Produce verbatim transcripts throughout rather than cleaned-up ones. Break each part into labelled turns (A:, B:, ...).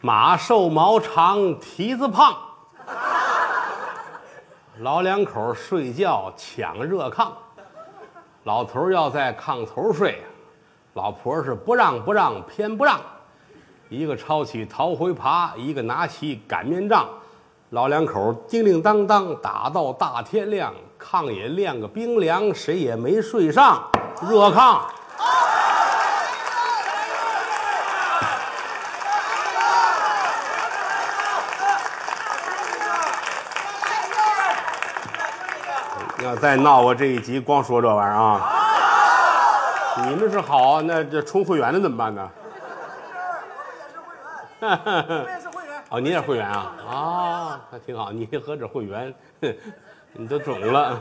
A: 马瘦毛长，蹄子胖。老两口睡觉抢热炕，老头要在炕头睡，老婆是不让不让偏不让。一个抄起逃回耙，一个拿起擀面杖，老两口叮叮当当打到大天亮，炕也晾个冰凉，谁也没睡上。热炕。要再闹我这一集，光说这玩意儿啊！你们是好，那这充会员的怎么办呢？我也是会员。哦，你也是会员啊？啊，那挺好。你何止会员，你都肿了。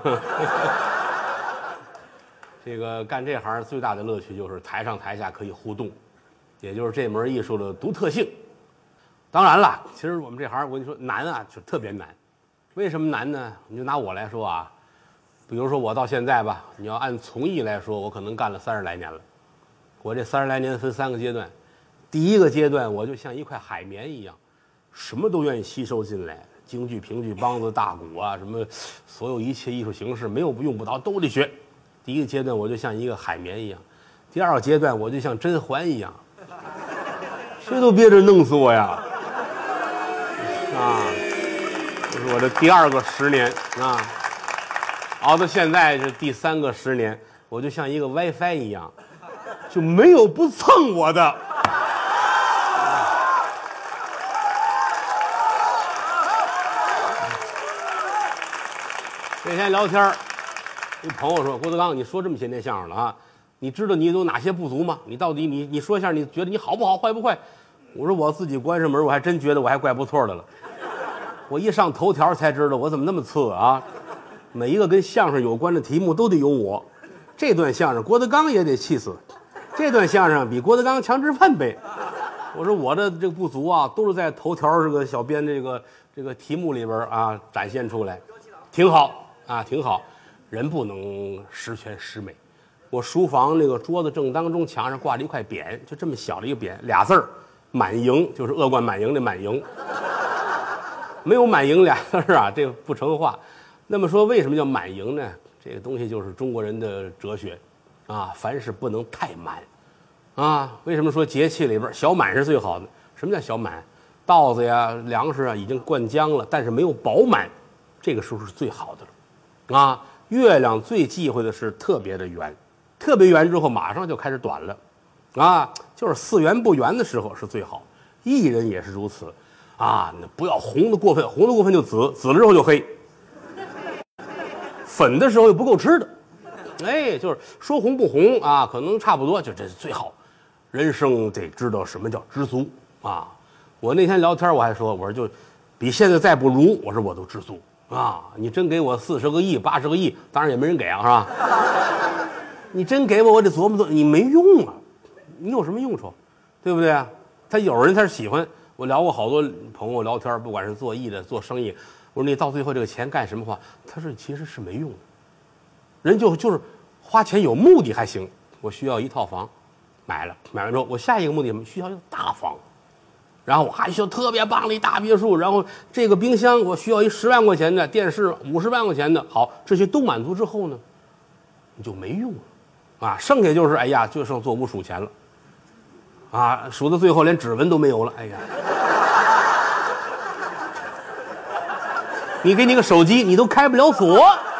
A: 这个干这行最大的乐趣就是台上台下可以互动，也就是这门艺术的独特性。当然了，其实我们这行我跟你说难啊，就特别难。为什么难呢？你就拿我来说啊。比如说我到现在吧，你要按从艺来说，我可能干了三十来年了。我这三十来年分三个阶段，第一个阶段我就像一块海绵一样，什么都愿意吸收进来，京剧、评剧、梆子、大鼓啊，什么所有一切艺术形式，没有用不着都得学。第一个阶段我就像一个海绵一样，第二个阶段我就像甄嬛一样，谁都别着弄死我呀！啊，这是我的第二个十年啊。熬到现在是第三个十年，我就像一个 WiFi 一样，就没有不蹭我的。那天聊天，一朋友说：“郭德纲，你说这么些年相声了啊，你知道你有哪些不足吗？你到底你你说一下，你觉得你好不好，坏不坏？”我说：“我自己关上门，我还真觉得我还怪不错的了。我一上头条才知道我怎么那么次啊！”每一个跟相声有关的题目都得有我，这段相声郭德纲也得气死，这段相声比郭德纲强值万倍。我说我的这个不足啊，都是在头条这个小编这个这个题目里边啊展现出来，挺好啊，挺好。人不能十全十美。我书房那个桌子正当中墙上挂着一块匾，就这么小的一个匾，俩字儿满盈，就是恶贯满盈的满盈。没有满盈俩字儿啊，这个不成话。那么说为什么叫满盈呢？这个东西就是中国人的哲学啊，凡事不能太满啊。为什么说节气里边小满是最好的？什么叫小满？稻子呀粮食啊已经灌浆了，但是没有饱满，这个时候是最好的了啊。月亮最忌讳的是特别的圆，特别圆之后马上就开始短了啊，就是四圆不圆的时候是最好。艺人也是如此啊，不要红的过分，红的过分就紫，紫了之后就黑，粉的时候又不够吃的，哎，就是说红不红啊，可能差不多，就这是最好。人生得知道什么叫知足啊！我那天聊天我还说，我说就比现在再不如，我说我都知足啊！你真给我四十个亿、八十个亿，当然也没人给啊，是吧？你真给我，我得琢磨琢磨，你没用啊，你有什么用处，对不对啊？他有人他是喜欢，我聊过好多朋友聊天，不管是做艺的、做生意。我说你到最后这个钱干什么花？他说其实是没用的，人就就是花钱有目的还行。我需要一套房，买了，买完之后我下一个目的什么？需要一个大房，然后我还需要特别棒的一大别墅，然后这个冰箱我需要一十万块钱的，电视五十万块钱的。好，这些都满足之后呢，你就没用了啊！剩下就是哎呀，就剩做五数钱了啊，数到最后连指纹都没有了，哎呀！你给你个手机，你都开不了锁。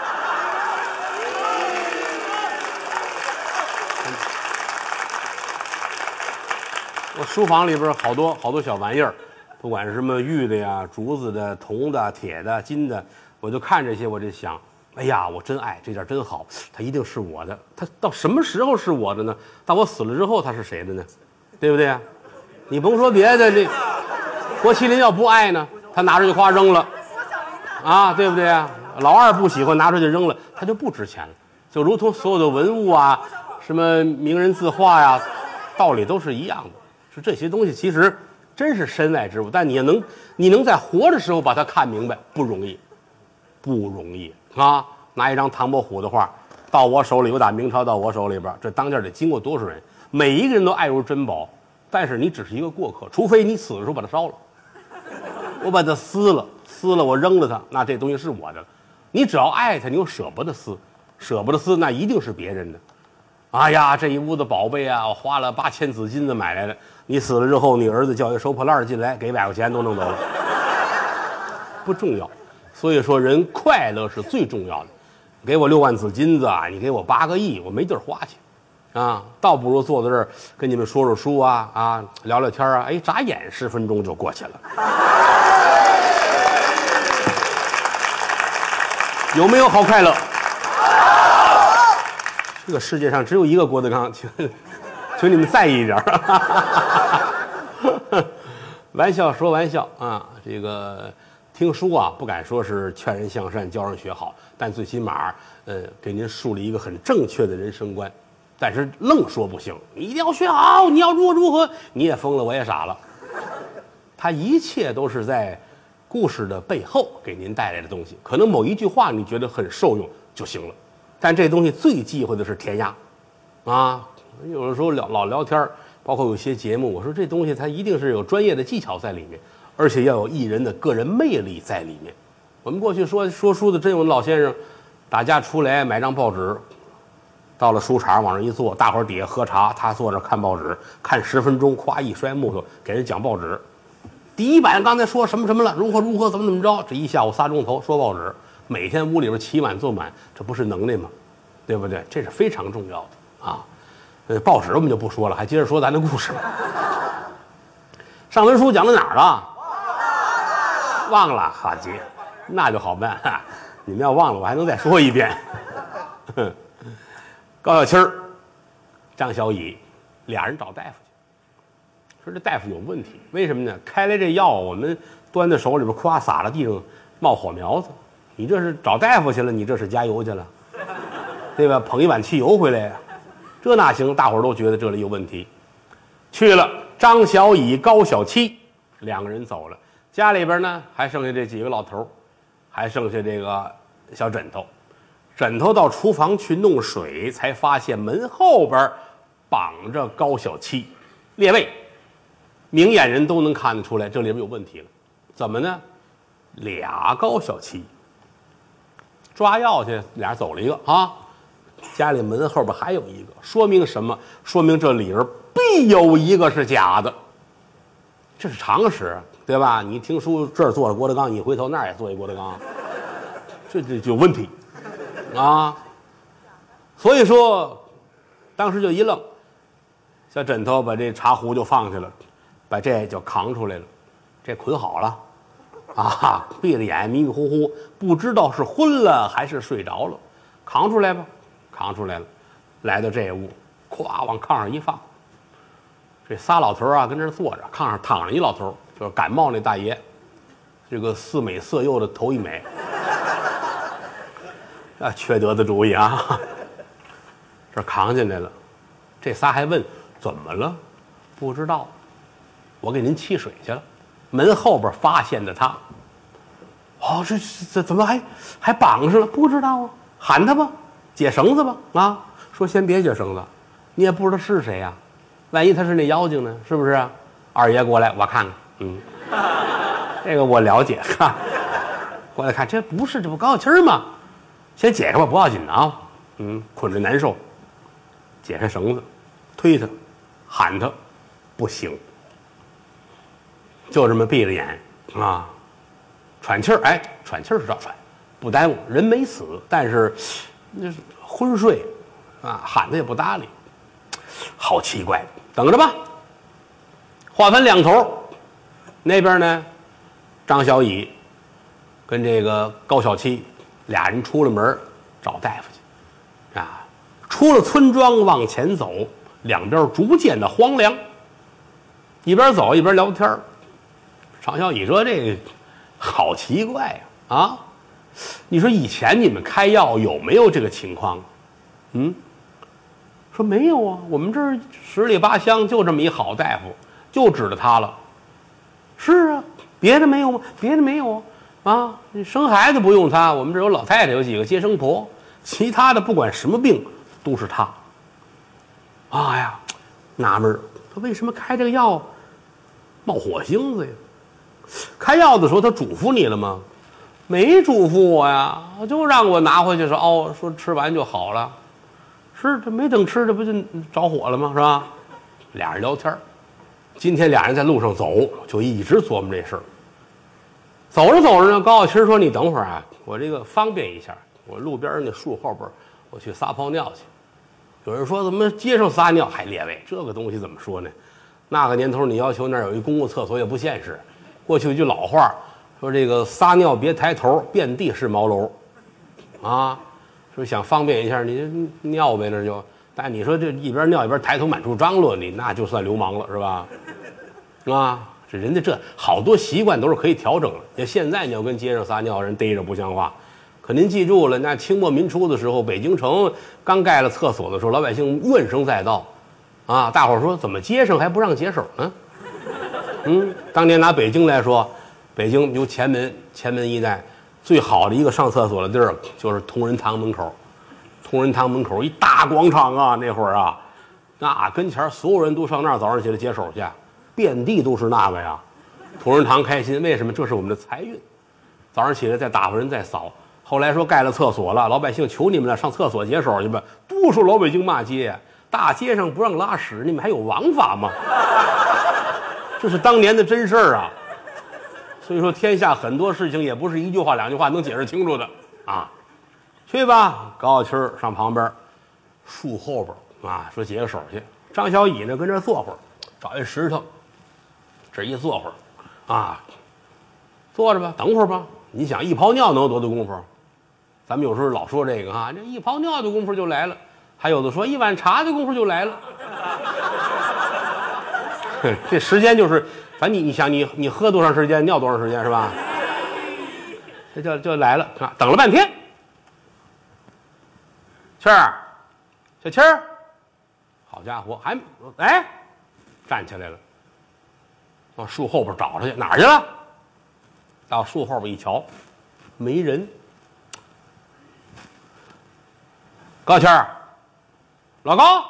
A: 我书房里边好多好多小玩意儿，不管是什么玉的呀、竹子的、铜的、铁的、金的，我就看这些，我就想，哎呀，我真爱这件真好，它一定是我的。它到什么时候是我的呢？到我死了之后，它是谁的呢？对不对啊？你甭说别的，这郭麒麟要不爱呢，他拿出去夸扔了。啊，对不对啊？老二不喜欢，拿出去扔了，它就不值钱了。就如同所有的文物啊，什么名人字画呀，道理都是一样的。是这些东西其实真是身外之物，但你能你能在活的时候把它看明白，不容易，不容易啊！拿一张唐伯虎的画到我手里，由打明朝到我手里边，这当家得经过多少人？每一个人都爱如珍宝， 但是你只是一个过客，除非你死的时候把它烧了，我把它撕了，撕了我扔了它，那这东西是我的了。你只要爱它，你又舍不得撕，舍不得撕，那一定是别人的。哎呀，这一屋子宝贝啊，我花了八千紫金子买来的，你死了之后，你儿子叫一个收破烂进来，给百块钱都弄走了，不重要。所以说，人快乐是最重要的。给我六万紫金子啊，你给我八个亿，我没地儿花去。啊，倒不如坐在这儿跟你们说说书啊啊，聊聊天啊，哎，眨眼十分钟就过去了。有没有好快乐？这个世界上只有一个郭德纲，请请你们在意一点。玩笑说玩笑啊，这个听书啊，不敢说是劝人向善、教人学好，但最起码呃，给您树立一个很正确的人生观。但是愣说不行，你一定要学好，你要如何如何，你也疯了，我也傻了。他一切都是在故事的背后给您带来的东西，可能某一句话你觉得很受用就行了，但这东西最忌讳的是填鸭，啊，有的时候老老聊天，包括有些节目，我说这东西它一定是有专业的技巧在里面，而且要有艺人的个人魅力在里面。我们过去说说书的真有老先生，打架出来买张报纸。到了书场往那一坐，大伙儿底下喝茶，他坐那看报纸，看十分钟，咵一摔木头，给人讲报纸。第一版刚才说什么什么了，如何如何，怎么怎么着，这一下午仨钟头说报纸，每天屋里边起满坐满，这不是能耐吗？对不对？这是非常重要的啊。呃，报纸我们就不说了，还接着说咱的故事。上文书讲到哪儿了？忘了，好极，那就好办。你们要忘了，我还能再说一遍。高小七儿、张小乙俩人找大夫去，说这大夫有问题，为什么呢？开来这药，我们端在手里边，咵撒到地上，冒火苗子。你这是找大夫去了，你这是加油去了，对吧？捧一碗汽油回来呀，这哪行？大伙儿都觉得这里有问题。去了，张小乙、高小七两个人走了，家里边呢还剩下这几个老头，还剩下这个小枕头。枕头到厨房去弄水，才发现门后边绑着高小七。列位，明眼人都能看得出来，这里边有问题了。怎么呢？俩高小七抓药去，俩人走了一个啊，家里门后边还有一个，说明什么？说明这里边必有一个是假的，这是常识，对吧？你听书这儿坐着郭德纲，你回头那儿也坐一郭德纲，这这就有问题。啊，所以说，当时就一愣，小枕头把这茶壶就放下了，把这就扛出来了，这捆好了，啊，闭着眼迷迷糊糊，不知道是昏了还是睡着了，扛出来吧，扛出来了，来到这屋，咵往炕上一放，这仨老头啊跟这坐着，炕上躺着一老头，就是感冒那大爷，这个似美色诱的头一美。啊，缺德的主意啊！这扛进来了，这仨还问怎么了？不知道，我给您沏水去了。门后边发现的他，哦，这这怎么还还绑上了？不知道啊，喊他吧，解绳子吧。啊，说先别解绳子，你也不知道是谁呀、啊，万一他是那妖精呢？是不是？二爷过来，我看看，嗯，这个我了解，哈，过来看，这不是这不高小七儿吗？先解开吧，不要紧的啊。嗯，捆着难受，解开绳子，推他，喊他，不行，就这么闭着眼啊，喘气儿，哎，喘气儿是照喘，不耽误，人没死，但是那是昏睡啊，喊他也不搭理，好奇怪，等着吧。话分两头，那边呢，张小乙跟这个高小七。俩人出了门找大夫去，啊，出了村庄往前走，两边逐渐的荒凉，一边走一边聊天。常小乙说：“这好奇怪呀、啊，啊，你说以前你们开药有没有这个情况？嗯，说没有啊，我们这儿十里八乡就这么一好大夫，就指着他了。是啊，别的没有吗？别的没有啊。”啊，你生孩子不用他，我们这有老太太，有几个接生婆，其他的不管什么病都是他。啊呀，纳闷儿， 他为什么开这个药冒火星子呀？开药的时候他嘱咐你了吗？没嘱咐我呀，就让我拿回去说哦，说吃完就好了。是，这没等吃，这不就着火了吗？是吧？俩人聊天，今天俩人在路上走，就一直琢磨这事儿。走着走着呢，高小青说：“你等会儿啊，我这个方便一下，我路边那树后边，我去撒泡尿去。”有人说：“怎么街上撒尿？还列位，这个东西怎么说呢？那个年头，你要求那儿有一公共厕所也不现实。过去有句老话说：这个撒尿别抬头，遍地是茅楼。啊，说想方便一下，你就尿呗，那就。但你说这一边尿一边抬头满处张罗，你那就算流氓了，是吧？啊。”这人家这好多习惯都是可以调整的。那现在你要跟街上撒尿，人逮着不像话。可您记住了，那清末民初的时候，北京城刚盖了厕所的时候，老百姓怨声载道，啊，大伙儿说怎么街上还不让解手呢？嗯，当年拿北京来说，北京由前门前门一带最好的一个上厕所的地儿就是同仁堂门口。同仁堂门口一大广场啊，那会儿啊，那跟前所有人都上那儿早上起来解手去。遍地都是那个呀，同仁堂开心，为什么？这是我们的财运。早上起来再打发人再扫。后来说盖了厕所了，老百姓求你们了，上厕所解手去吧。多少老北京骂街，大街上不让拉屎，你们还有王法吗？这是当年的真事儿啊。所以说，天下很多事情也不是一句话两句话能解释清楚的啊。去吧，高小青上旁边树后边啊，说解个手去。张小乙呢，跟这坐会儿，找一石头。这一坐会儿，啊，坐着吧，等会儿吧。你想一泡尿能有多大功夫？咱们有时候老说这个哈，这一泡尿的功夫就来了。还有的说一碗茶的功夫就来了。这时间就是，反正你你想你你喝多长时间，尿多长时间是吧？这就就来了啊，等了半天。青儿，小青儿，好家伙，还哎，站起来了。往树后边找他去，哪儿去了？到树后边一瞧，没人。高谦儿，老高，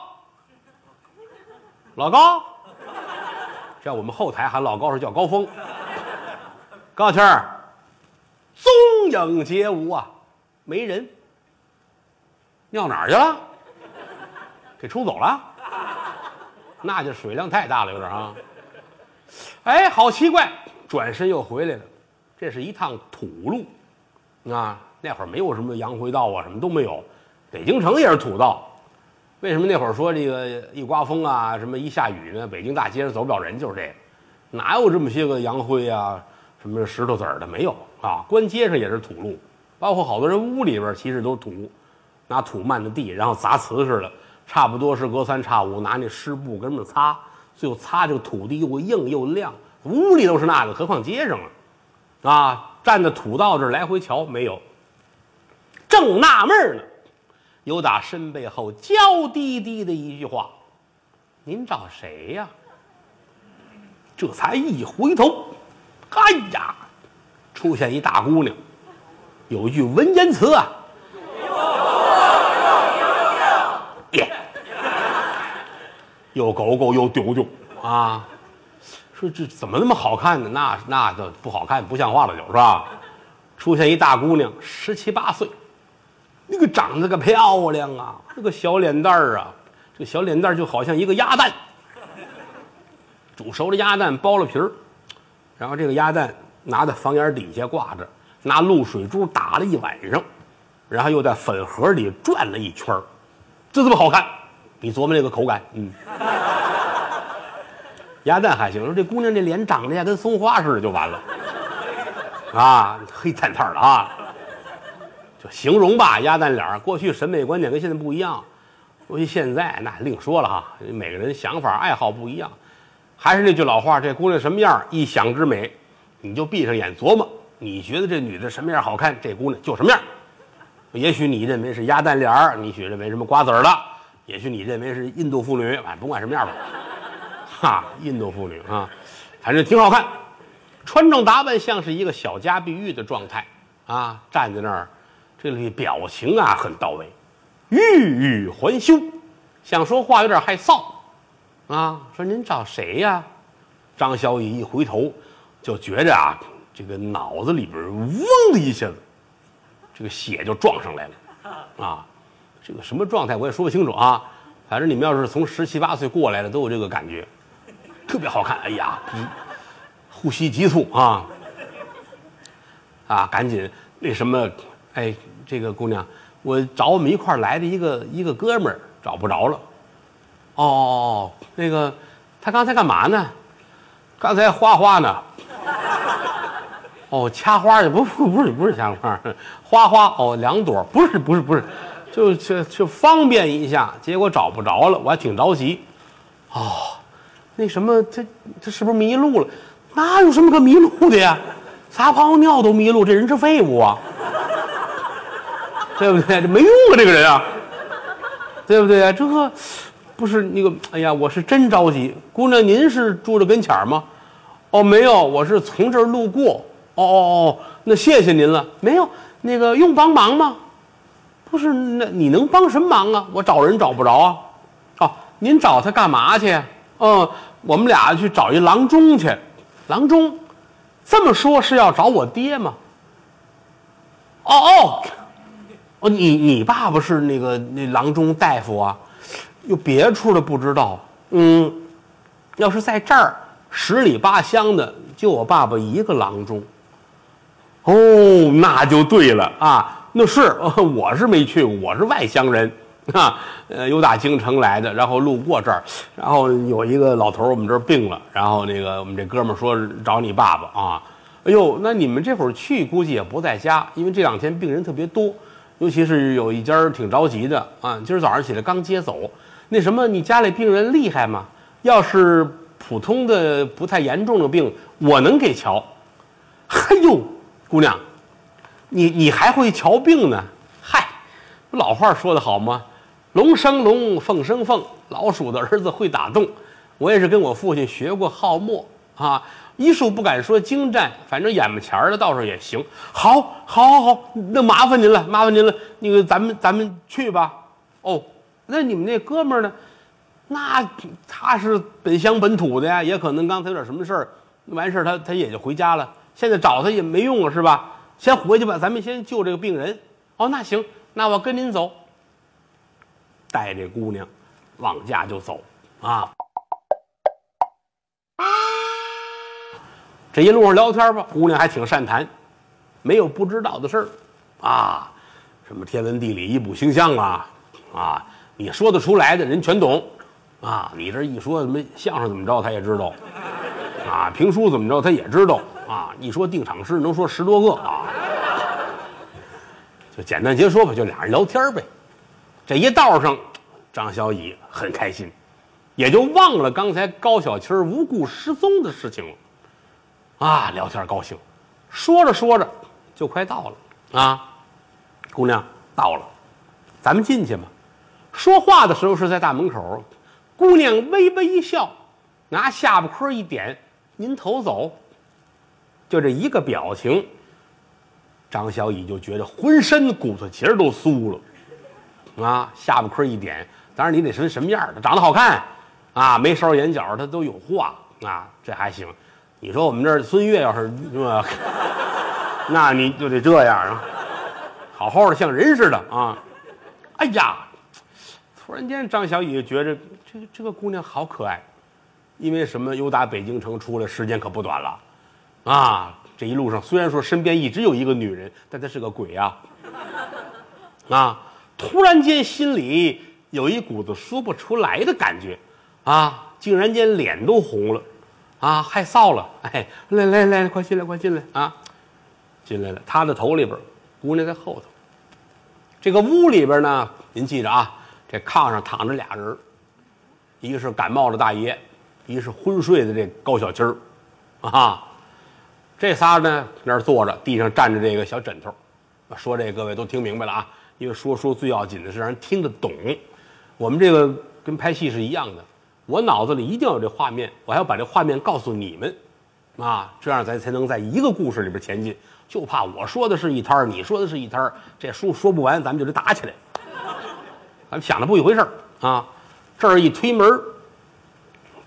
A: 老高，这我们后台喊老高是叫高峰。高谦儿，踪影皆无啊，没人。尿哪儿去了？给冲走了？那就水量太大了，有点啊。哎，好奇怪，转身又回来了。这是一趟土路，啊，那会儿没有什么洋回道啊，什么都没有。北京城也是土道。为什么那会儿说这个一刮风啊，什么一下雨呢？北京大街上走不了人，就是这个，哪有这么些个洋灰啊，什么石头子儿的没有啊？关街上也是土路，包括好多人屋里边其实都是土，拿土漫的地，然后砸瓷似的，差不多是隔三差五拿那湿布跟着擦。最后擦这个土地又硬又亮，屋里都是那个，何况街上了，啊！站在土道这儿来回瞧，没有。正纳闷呢，有打身背后娇滴滴的一句话：“您找谁呀？”这才一回头，哎呀，出现一大姑娘，有一句文言词啊，耶。又狗狗又丢丢啊！说这怎么那么好看呢？那那就不好看，不像话了，就是吧？出现一大姑娘，十七八岁，那个长得个漂亮啊，那个小脸蛋儿啊，这个小脸蛋就好像一个鸭蛋，煮熟的鸭蛋剥了皮儿，然后这个鸭蛋拿在房檐底下挂着，拿露水珠打了一晚上，然后又在粉盒里转了一圈，这这么好看？你琢磨那个口感，嗯，鸭蛋还行。说这姑娘这脸长得呀跟松花似的，就完了，啊，黑灿灿的啊，就形容吧，鸭蛋脸。过去审美观点跟现在不一样，过去现在那另说了哈，每个人想法爱好不一样。还是那句老话，这姑娘什么样，一想之美，你就闭上眼琢磨，你觉得这女的什么样好看，这姑娘就什么样。也许你认为是鸭蛋脸儿，你许认为什么瓜子儿的。也许你认为是印度妇女，哎，甭管什么样吧，哈，印度妇女啊，反正挺好看，穿着打扮像是一个小家碧玉的状态啊，站在那儿，这个表情啊很到位，欲语还休，想说话有点害臊， 啊，说您找谁呀？张小乙一回头，就觉着啊，这个脑子里边嗡的一下子，这个血就撞上来了，啊，这个什么状态我也说不清楚啊。反正你们要是从十七八岁过来的，都有这个感觉，特别好看。哎呀，呼吸急促啊，啊，赶紧那什么，哎，这个姑娘，我找我们一块儿来的一个一个哥们儿找不着了。哦哦哦，那个他刚才干嘛呢？刚才画画呢。哦，掐花去，不不不是不是掐花，花花哦，两朵，不是不是不是，就就就方便一下，结果找不着了，我还挺着急。哦，那什么，这这是不是迷路了？哪有什么可迷路的呀？撒泡尿都迷路，这人是废物啊，对不对？这没用啊，这个人啊，对不对啊？这个不是那个，哎呀，我是真着急。姑娘，您是住着跟前吗？哦，没有，我是从这儿路过。哦哦哦，那谢谢您了。没有，那个用帮忙吗？不是，那你能帮什么忙啊？我找人找不着啊。哦，您找他干嘛去？嗯，我们俩去找一郎中去。郎中，这么说是要找我爹吗？哦哦，哦，你你爸爸是那个那郎中大夫啊？有别处的不知道。嗯，要是在这儿十里八乡的，就我爸爸一个郎中。哦，那就对了啊，那是、呃、我是没去过，我是外乡人啊，呃，由打京城来的，然后路过这儿，然后有一个老头我们这儿病了，然后那个我们这哥们儿说找你爸爸啊，哎呦，那你们这会儿去估计也不在家，因为这两天病人特别多，尤其是有一家挺着急的啊，今儿早上起来刚接走，那什么，你家里病人厉害吗？要是普通的不太严重的病，我能给瞧。哎呦！姑娘，你你还会瞧病呢？嗨，老话说得好吗？龙生龙，凤生凤，老鼠的儿子会打洞。我也是跟我父亲学过号墨啊，医术不敢说精湛，反正眼巴前儿的倒是也行。好，好，好，好，那麻烦您了，麻烦您了。那个，咱们咱们去吧。哦，那你们那哥们儿呢？那他是本乡本土的呀，也可能刚才有点什么事儿，完事儿他他也就回家了。现在找他也没用了，是吧？先回去吧，咱们先救这个病人。哦，那行，那我跟您走。带这姑娘往家就走啊。这一路上聊天吧，姑娘还挺善谈，没有不知道的事儿啊，什么天文地理、医卜星象啊，啊，你说得出来的人全懂啊。你这一说什么相声怎么着，他也知道啊，评书怎么着，他也知道。啊，一说定场诗能说十多个啊，就简单结说吧，就俩人聊天呗。这一道上，张小乙很开心，也就忘了刚才高小七无故失踪的事情了。啊，聊天高兴，说着说着就快到了啊。姑娘到了，咱们进去吧。说话的时候是在大门口，姑娘微微一笑，拿下巴颏一点，您头走。就这一个表情，张小乙就觉得浑身骨头节都酥了，啊，下巴颏一点，当然你得是什么样的，长得好看，啊，眉梢眼角他都有画，啊，这还行。你说我们这儿孙越要是是吧，那你就得这样啊，好好的像人似的啊。哎呀，突然间张小乙就觉得这个这个姑娘好可爱，因为什么？由打北京城出来时间可不短了。啊，这一路上虽然说身边一直有一个女人，但她是个鬼啊！啊，突然间心里有一股子说不出来的感觉，啊，竟然间脸都红了，啊，害臊了！哎，来来来，快进来，快进来啊！进来了，他的头里边，姑娘在后头。这个屋里边呢，您记着啊，这炕上躺着俩人，一个是感冒的大爷，一个是昏睡的这高小七儿，啊。这仨呢，那儿坐着，地上站着这个小枕头。说这各位都听明白了啊，因为说书最要紧的是让人听得懂。我们这个跟拍戏是一样的，我脑子里一定要有这画面，我还要把这画面告诉你们，啊，这样咱才能在一个故事里边前进。就怕我说的是一摊儿，你说的是一摊儿，这书说不完，咱们就得打起来。咱们想的不一回事儿啊。这儿一推门，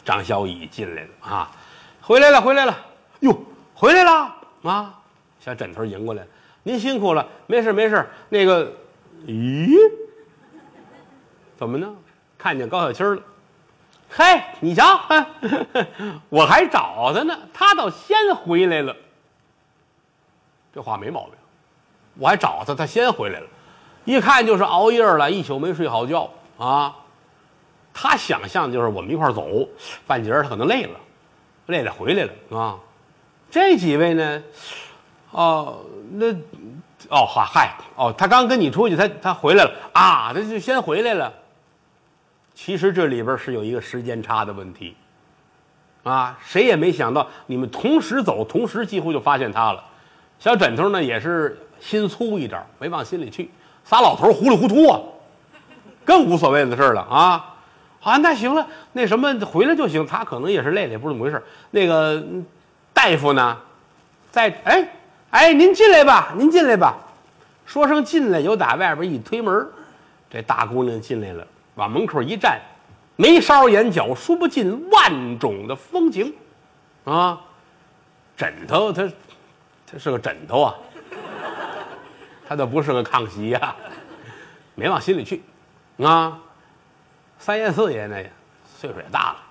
A: 张小乙进来了啊，回来了，回来了，哟，回来了啊！小枕头迎过来了，您辛苦了，没事没事。那个，咦，怎么呢？看见高小青了。嘿，你瞧，我还找他呢，他倒先回来了。这话没毛病，我还找他，他先回来了，一看就是熬夜了，一宿没睡好觉啊。他想象就是我们一块走，半截他可能累了，累了回来了啊。这几位呢，哦，那，哦嗨嗨，哦，他刚跟你出去，他他回来了啊，他就先回来了。其实这里边是有一个时间差的问题，啊，谁也没想到你们同时走，同时几乎就发现他了。小枕头呢也是心粗一点，没往心里去。仨老头糊里糊涂啊，更无所谓的事了啊。啊，那行了，那什么回来就行。他可能也是累了，也不是怎么回事。那个大夫呢，在哎哎，您进来吧，您进来吧。说声进来，有打外边一推门，这大姑娘进来了。往门口一站，眉梢眼角说不尽万种的风情，啊，枕头他他是个枕头啊，他倒不是个炕席呀、啊，没往心里去，啊，三爷四爷那呀，岁数也大了，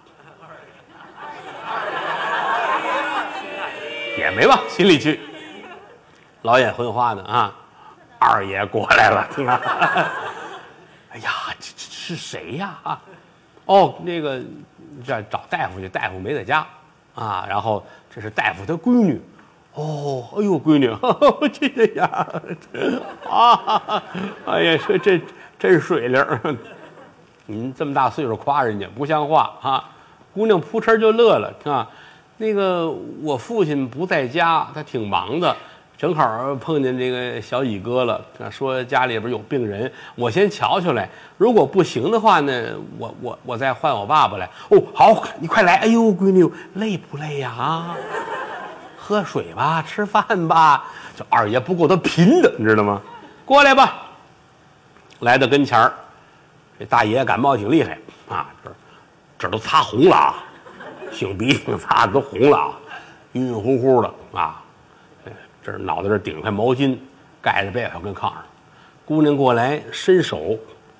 A: 也没往心里去，老眼昏花的啊，二爷过来了，哎呀，这这是谁呀？啊，哦，那个这找大夫去，大夫没在家啊。然后这是大夫他闺女，哦，哎呦，闺女，呵呵这呀，啊，哎呀，这这真水灵。您这么大岁数夸人家不像话啊！姑娘扑哧就乐了啊。那个我父亲不在家，他挺忙的。正好碰见这个小乙哥了，说家里边有病人，我先瞧瞧来。如果不行的话呢，我我我再换我爸爸来。哦，好，你快来！哎呦，闺女，累不累呀？啊，喝水吧，吃饭吧。这二爷不够他贫的，你知道吗？过来吧。来到跟前儿，这大爷感冒挺厉害啊，这这都擦红了啊，擤鼻涕擦的都红了啊，晕晕乎乎的啊。这脑袋这顶块毛巾，盖着被子跟炕上。姑娘过来伸手，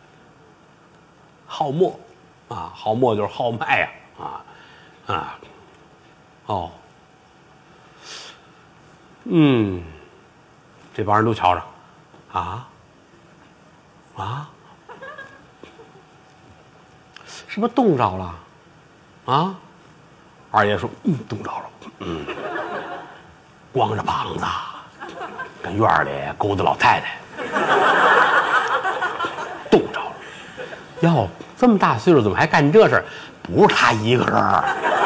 A: 号脉啊，号脉就是号脉呀，啊啊，哦，嗯，这帮人都瞧着，啊啊，是不是冻着了？啊，二爷说，嗯，冻着了，嗯。光着膀子，跟院里勾搭老太太，冻着了。哟，这么大岁数怎么还干这事儿？不是他一个人儿，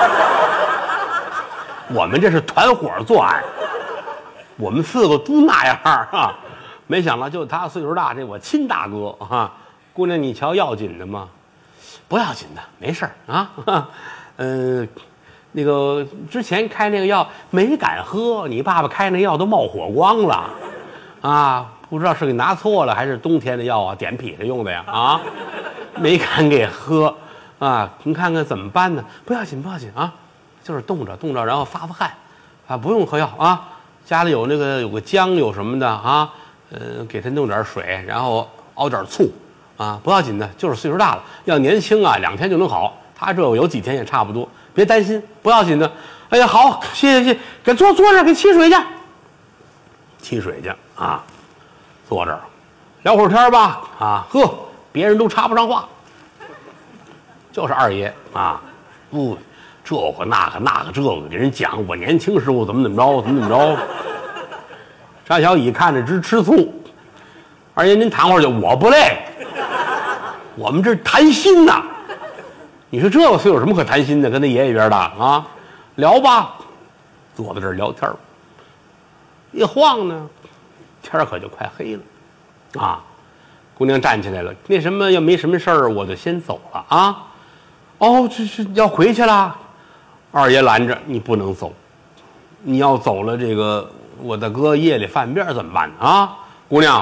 A: 我们这是团伙作案，我们四个都那样啊。没想到就他岁数大，这我亲大哥啊。姑娘，你瞧要紧的吗？不要紧的，没事儿啊。嗯。那个之前开那个药没敢喝，你爸爸开那药都冒火光了，啊，不知道是给拿错了还是冬天的药啊，点脾的用的呀，啊，没敢给喝，啊，您看看怎么办呢？不要紧，不要紧啊，就是冻着冻着，然后发发汗，啊，不用喝药啊，家里有那个有个姜有什么的啊，呃，给他弄点水，然后熬点醋，啊，不要紧的，就是岁数大了，要年轻啊，两天就能好，他这有几天也差不多。别担心，不要紧的。哎呀，好，谢谢谢谢，给坐坐这儿，给沏水去。沏水去啊，坐这儿，聊会儿天吧。啊，呵，别人都插不上话，就是二爷啊，不，这个那个那个这个，给人讲我年轻时候怎么怎么着，怎么怎么着。张小乙看着直吃醋，二爷您谈会儿去，我不累，我们这谈心呐。你说这个岁数有什么可谈心的？跟他爷爷一边大啊，聊吧，坐在这儿聊天一晃呢，天可就快黑了，啊，姑娘站起来了，那什么要没什么事儿，我就先走了啊。哦，这是要回去了，二爷拦着你不能走，你要走了，这个我的哥夜里饭边怎么办呢？啊，姑娘，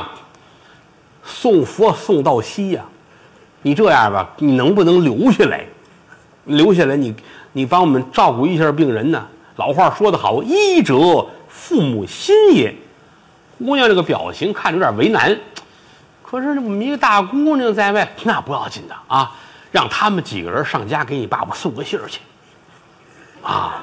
A: 送佛送到西呀、啊，你这样吧，你能不能留下来？ 留下来你你帮我们照顾一下病人呢。老话说得好，医者父母心也。姑娘这个表情看着有点为难，可是我们一个大姑娘在外，那不要紧的啊，让他们几个人上家给你爸爸送个信儿去，啊，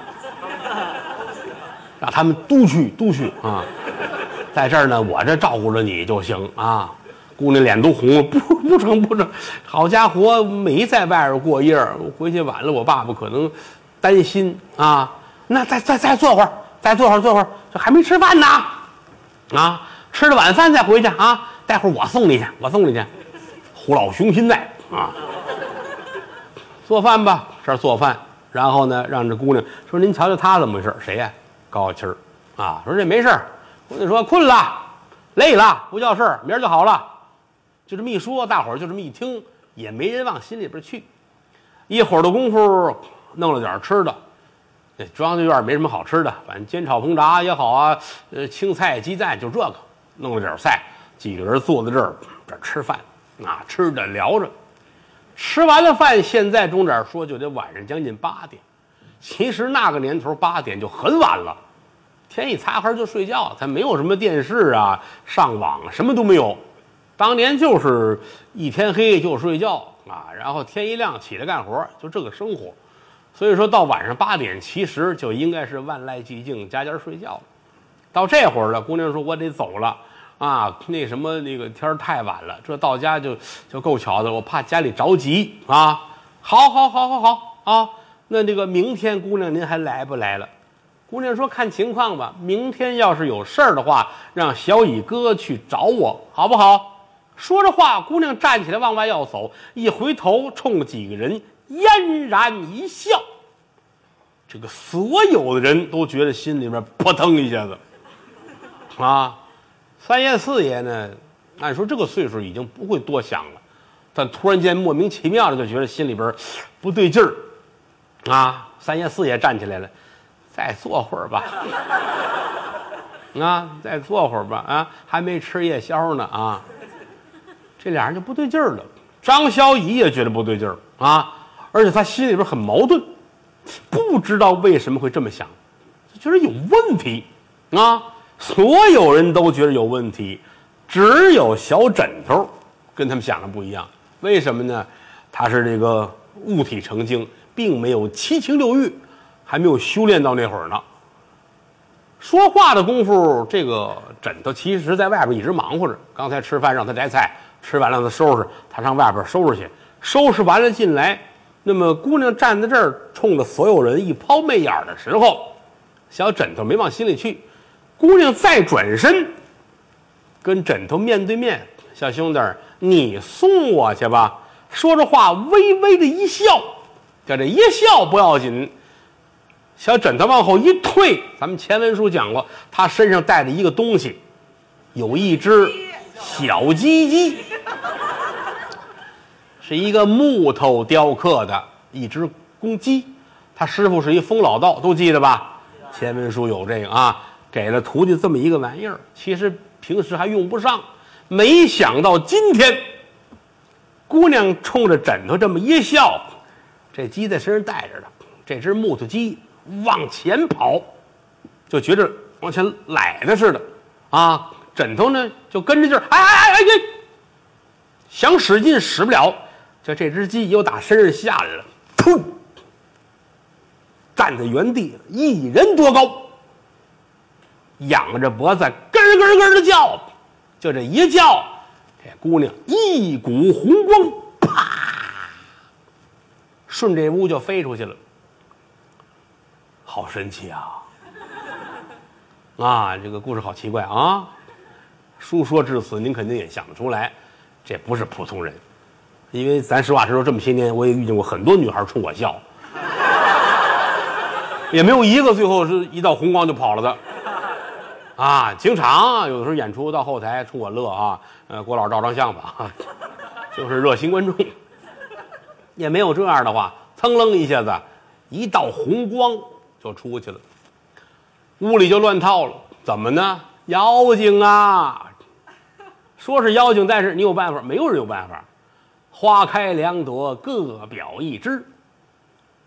A: 让他们都去都去啊，在这儿呢，我这照顾着你就行啊。姑娘脸都红了，不不成不成，好家伙，没在外边过夜，我回去晚了，我爸爸可能担心啊。那再再再坐会儿，再坐会儿坐会儿，这还没吃饭呢，啊，吃了晚饭再回去啊。待会儿我送你去，我送你去。虎老雄心在啊，做饭吧，这儿做饭，然后呢，让这姑娘说：“您瞧瞧他怎么回事？谁呀？高小七儿啊。”说这没事儿。姑娘说：“困了，累了，不叫事儿，明儿就好了。”就这么一说，大伙儿就这么一听，也没人往心里边去。一会儿的功夫，弄了点吃的。这庄稼院没什么好吃的，反正煎炒烹炸也好啊，呃，青菜鸡蛋就这个，弄了点菜，几个人坐在这儿这吃饭啊，吃着聊着。吃完了饭，现在钟点说就得晚上将近八点。其实那个年头八点就很晚了，天一擦黑就睡觉，咱没有什么电视啊、上网什么都没有。当年就是一天黑就睡觉啊，然后天一亮起来干活，就这个生活。所以说到晚上八点，其实就应该是万籁寂静，家家睡觉了。到这会儿了，姑娘说：“我得走了啊，那什么那个天太晚了，这到家就就够巧的，我怕家里着急啊。”好，好，好，好，好啊，那这个明天姑娘您还来不来了？姑娘说：“看情况吧，明天要是有事儿的话，让小乙哥去找我，好不好？”说着话，姑娘站起来往外要走，一回头冲着几个人嫣然一笑。这个所有的人都觉得心里面扑腾一下子啊。三爷四爷呢，按说这个岁数已经不会多想了，但突然间莫名其妙的就觉得心里边不对劲儿啊。三爷四爷站起来了，再坐会儿吧啊，再坐会儿吧啊，还没吃夜宵呢啊。这俩人就不对劲儿了。张小乙也觉得不对劲儿啊，而且他心里边很矛盾，不知道为什么会这么想，就觉得有问题啊。所有人都觉得有问题，只有小枕头跟他们想的不一样。为什么呢？他是这个物体成精，并没有七情六欲，还没有修炼到那会儿呢。说话的功夫，这个枕头其实在外边一直忙活着。刚才吃饭让他摘菜，吃完了让他收拾，他上外边收拾去。收拾完了进来，那么姑娘站在这儿，冲着所有人一抛媚眼的时候，小枕头没往心里去。姑娘再转身，跟枕头面对面：“小兄弟，你送我去吧。”说着话，微微的一笑，叫这一笑不要紧。小枕头往后一退，咱们前文书讲过，他身上带着一个东西，有一只小鸡鸡，是一个木头雕刻的一只公鸡。他师傅是一疯老道，都记得吧？前文书有这个啊，给了徒弟这么一个玩意儿，其实平时还用不上。没想到今天，姑娘冲着枕头这么一笑，这鸡在身上带着的，这只木头鸡往前跑，就觉着往前来的似的啊。枕头呢就跟着劲儿，哎哎哎哎，想使劲使不了，就这只鸡又打身上下来了，噗，站在原地一人多高，仰着脖子咯咯咯的叫，就这一叫，这姑娘一股红光，啪，顺这屋就飞出去了。好神奇啊！啊，这个故事好奇怪啊！书说至此，您肯定也想得出来，这不是普通人，因为咱实话实说，这么些年我也遇见过很多女孩冲我笑，也没有一个最后是一道红光就跑了的。啊，经常有的时候演出到后台冲我乐啊，呃，郭老师照张相吧，啊、就是热心观众。也没有这样的话，噌楞一下子，一道红光就出去了，屋里就乱套了。怎么呢？妖精啊！说是妖精，但是你有办法？没有人有办法。花开两朵，各表一枝。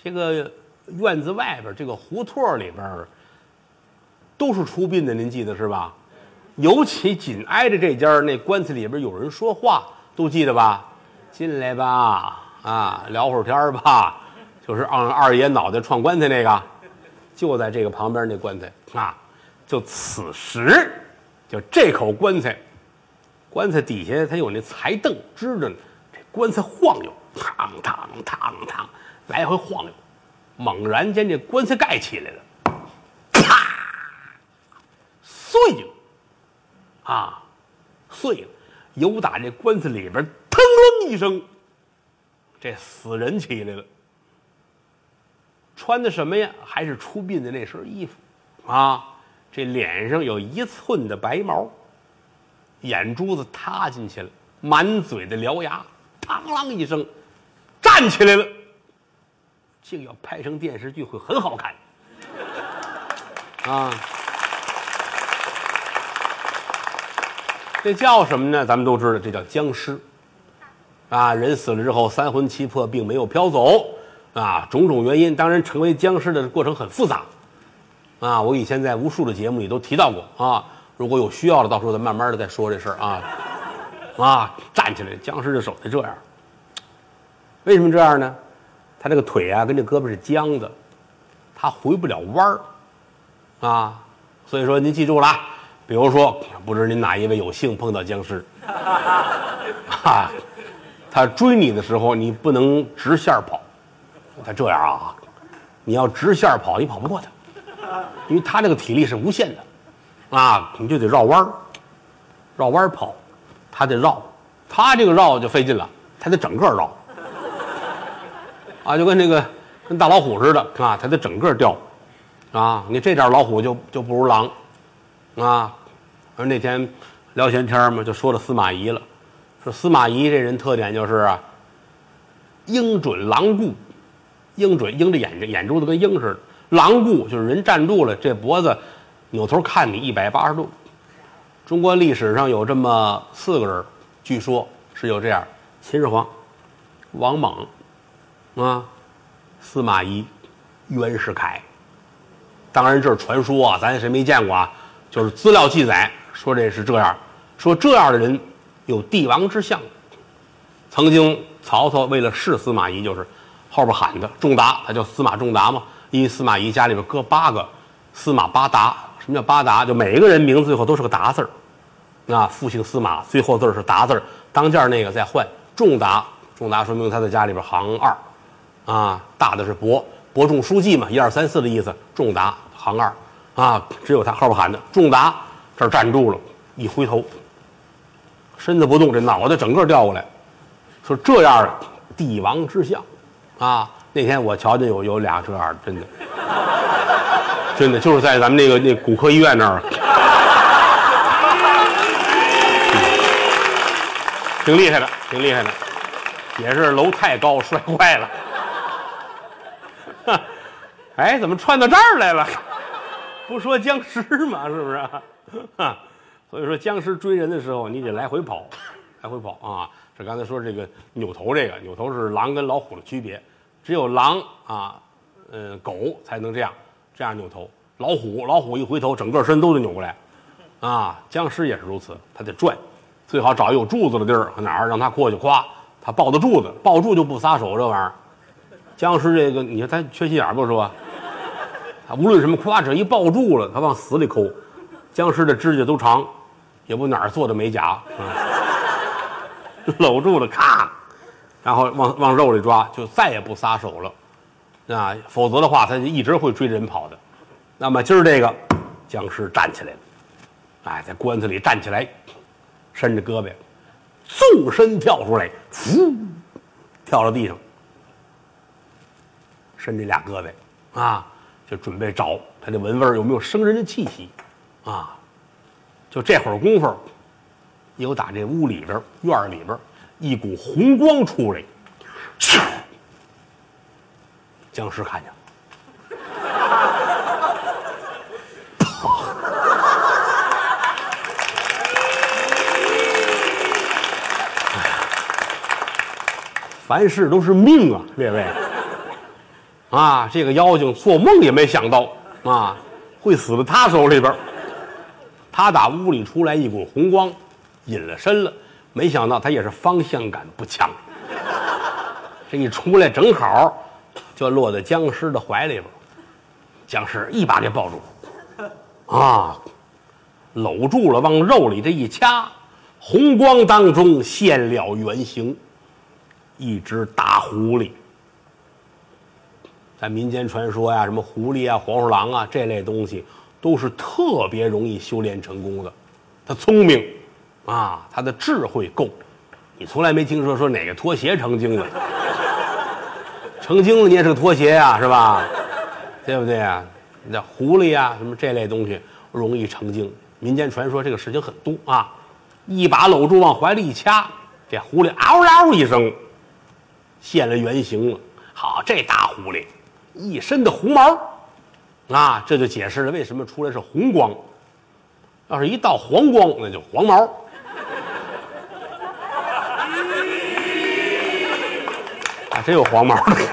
A: 这个院子外边这个胡同里边都是出殡的，您记得是吧？尤其紧挨着这家那棺材里边有人说话，都记得吧？进来吧，啊，聊会儿天吧，就是让二爷脑袋撞棺材那个，就在这个旁边那棺材啊。就此时，就这口棺材，棺材底下它有那财凳支着呢，这棺材晃悠，嘡嘡嘡嘡，来回晃悠。猛然间，这棺材盖起来了，啪，碎了，啊，碎了。由打这棺材里边，腾楞一声，这死人起来了。穿的什么呀？还是出殡的那身衣服，啊。这脸上有一寸的白毛，眼珠子塌进去了，满嘴的獠牙，嘡啷一声，站起来了。这个要拍成电视剧会很好看啊！这叫什么呢？咱们都知道，这叫僵尸啊！人死了之后，三魂七魄并没有飘走啊，种种原因，当然成为僵尸的过程很复杂。啊，我以前在无数的节目里都提到过啊。如果有需要的，到时候咱慢慢的再说这事儿啊。啊，站起来，僵尸的手得这样。为什么这样呢？他这个腿啊，跟这胳膊是僵的，他回不了弯儿啊。所以说您记住了，比如说，不知您哪一位有幸碰到僵尸啊，他追你的时候，你不能直线跑，他这样啊，你要直线跑，你跑不过他。因为他这个体力是无限的，啊，你就得绕弯绕弯跑，他得绕，他这个绕就费劲了，他得整个绕，啊，就跟那个跟大老虎似的啊，他得整个掉，啊，你这点老虎就就不如狼，啊，而那天聊闲天嘛，就说了司马懿了，说司马懿这人特点就是啊，鹰准狼顾，鹰准鹰的眼睛眼珠子跟鹰似的。狼顾就是人站住了，这脖子扭头看你一百八十度。中国历史上有这么四个人，据说是有这样：秦始皇、王莽啊、司马懿、袁世凯。当然这是传说啊，咱谁没见过啊？就是资料记载说这是这样，说这样的人有帝王之相。曾经曹操为了试司马懿，就是后边喊的仲达，他叫司马仲达嘛。因为司马懿家里边搁八个司马八达，什么叫八达？就每个人名字最后都是个达字儿，啊，父姓司马，最后字是达字儿，当间那个再换仲达，仲达说明他在家里边行二，啊，大的是伯，伯仲书记嘛，一二三四的意思，仲达行二，啊，只有他后边喊的仲达，这儿站住了，一回头，身子不动，这脑袋整个掉过来，说这样的帝王之相，啊。那天我瞧见有有俩这样，真的，真的就是在咱们那个那骨科医院那儿，挺厉害的，挺厉害的，也是楼太高摔坏了。哎，怎么串到这儿来了？不说僵尸吗？是不是？所以说僵尸追人的时候，你得来回跑，来回跑啊！这刚才说这个扭头，这个扭头是狼跟老虎的区别。只有狼啊，呃，狗才能这样这样扭头。老虎，老虎一回头，整个身都得扭过来，啊，僵尸也是如此，他得转，最好找有柱子的地儿，哪儿让他过去，夸他抱得住的，抱住就不撒手，这玩意儿。僵尸这个，你看他缺心眼不说，他无论什么夸，只一抱住了，他往死里抠。僵尸的指甲都长，也不哪儿做的美甲，嗯、搂住了，咔。然后往往肉里抓，就再也不撒手了，啊，否则的话，他就一直会追着人跑的。那么今儿这个僵尸站起来了，哎，在棺材里站起来，伸着胳膊，纵身跳出来，噗，跳到地上，伸这俩胳膊，啊，就准备找他的闻味有没有生人的气息，啊，就这会儿功夫，有打这屋里边院里边。一股红光出来，咻！僵尸看见凡事都是命啊，列位啊，这个妖精做梦也没想到啊，会死在他手里边。他打屋里出来，一股红光，隐了身了。没想到他也是方向感不强，这一出来正好就落在僵尸的怀里边。僵尸一把给抱住，啊，搂住了，往肉里这一掐，红光当中现了原形，一只大狐狸。在民间传说呀，什么狐狸啊、黄鼠狼啊这类东西，都是特别容易修炼成功的。他聪明啊，他的智慧够，你从来没听说说哪个脱鞋成精的，成精了你也是个拖鞋呀，是吧？对不对啊？那狐狸啊，什么这类东西容易成精。民间传说这个事情很多啊，一把搂住往怀里一掐，这狐狸嗷嗷一声，现了原形了。好，这大狐狸一身的红毛啊，这就解释了为什么出来是红光。要是一到黄光，那就黄毛。啊，真有黄毛的。